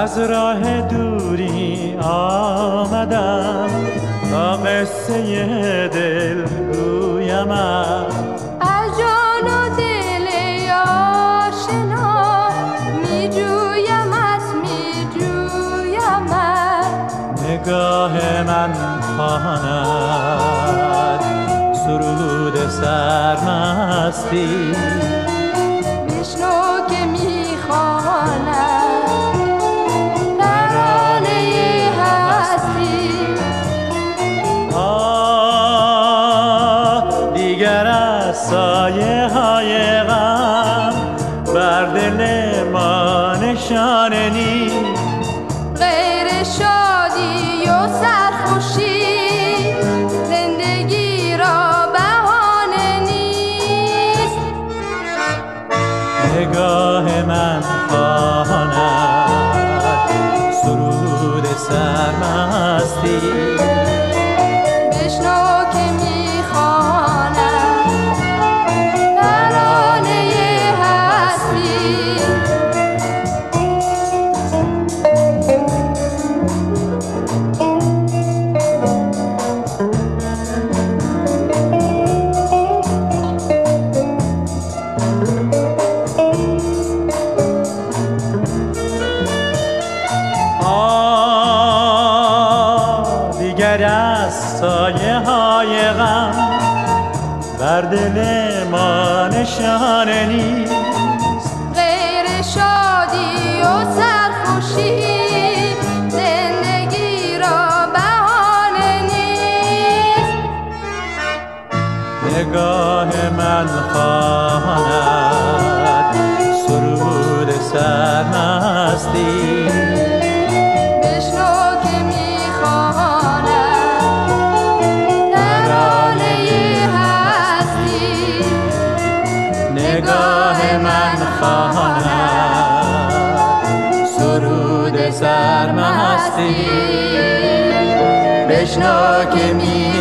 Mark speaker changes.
Speaker 1: از راه دوری آمدم تا قصه دل گویمم،
Speaker 2: از جان و دل آشنا می جویمت می جویمت.
Speaker 1: نگاه من خواند سرود سرمستی،
Speaker 2: بشنو که می خواند ترانه هستی.
Speaker 1: دیگر از سایه های غم بر دل ما نشانه نیست،
Speaker 2: غیر شادی و سرخوشی زندگی را بهانه نیست.
Speaker 1: نگاه من خواند سرود سرمستی،
Speaker 2: بشنو که میخواند ترانه هستی.
Speaker 1: دیگر از سایه های غم بر دل ما نشانه نیست،
Speaker 2: غیر شادی و سرخوشی زندگی را بهانه نیست.
Speaker 1: نگاه من خواند سرود سرمستی،
Speaker 2: بشنو که میخواند ترانه هستی.
Speaker 1: نگاه من خواند سرود سرمستی، بشنو که